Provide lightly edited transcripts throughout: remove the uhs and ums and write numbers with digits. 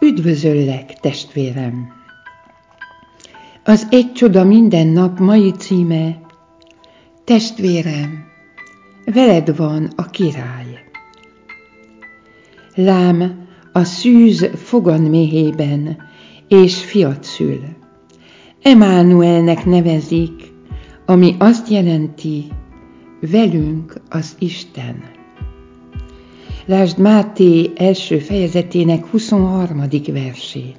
Üdvözöllek, testvérem! Az Egy csoda minden nap mai címe: Testvérem, veled van a király. Lám a szűz foganméhében, és fiat szül. Emánuelnek nevezik, ami azt jelenti, velünk az Isten. Lásd Máté első fejezetének 23. versét.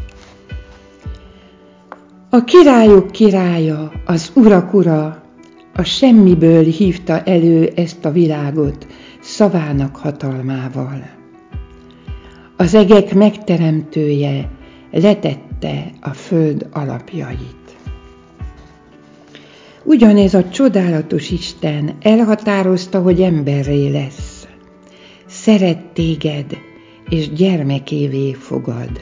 A királyok királya, az urak ura, a semmiből hívta elő ezt a világot szavának hatalmával. Az egek megteremtője letette a föld alapjait. Ugyanez a csodálatos Isten elhatározta, hogy emberré lesz. Szeret téged, és gyermekévé fogad.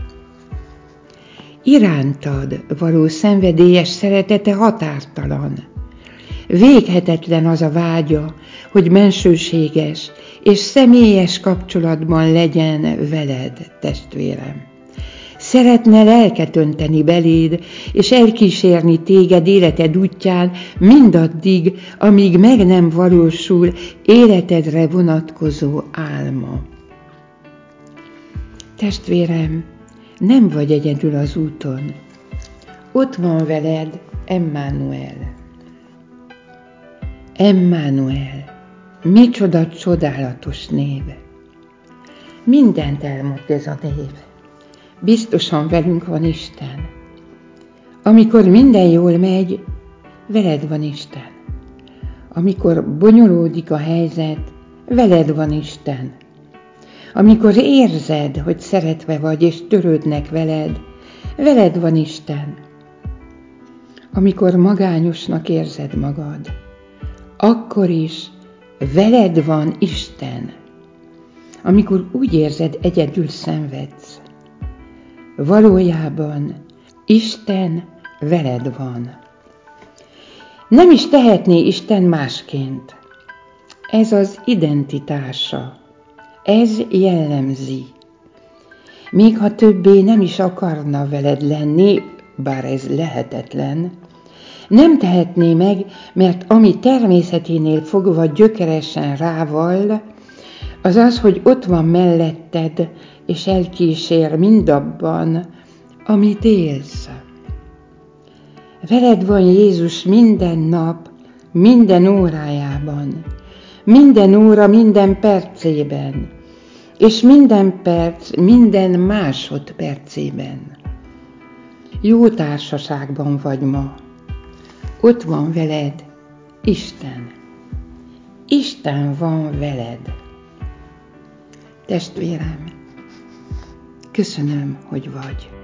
Irántad való szenvedélyes szeretete határtalan. Véghetetlen az a vágya, hogy bensőséges és személyes kapcsolatban legyen veled, testvérem. Szeretne lelket önteni beléd, és elkísérni téged életed útján mindaddig, amíg meg nem valósul életedre vonatkozó álma. Testvérem, nem vagy egyedül az úton. Ott van veled Emmanuel. Emmanuel, micsoda csodálatos név. Mindent elmond ez a név. Biztosan velünk van Isten. Amikor minden jól megy, veled van Isten. Amikor bonyolódik a helyzet, veled van Isten. Amikor érzed, hogy szeretve vagy, és törődnek veled, veled van Isten. Amikor magányosnak érzed magad, akkor is veled van Isten. Amikor úgy érzed, egyedül szenvedsz, valójában Isten veled van. Nem is tehetné Isten másként. Ez az identitása, ez jellemzi. Még ha többé nem is akarna veled lenni, bár ez lehetetlen, nem tehetné meg, mert ami természeténél fogva gyökeresen rávall, az az, hogy ott van melletted, és elkísér mindabban, amit élsz. Veled van Jézus minden nap, minden órájában, minden óra, minden percében, és minden perc, minden másodpercében. Jó társaságban vagy ma. Ott van veled Isten. Isten van veled. Testvérem, köszönöm, hogy vagy.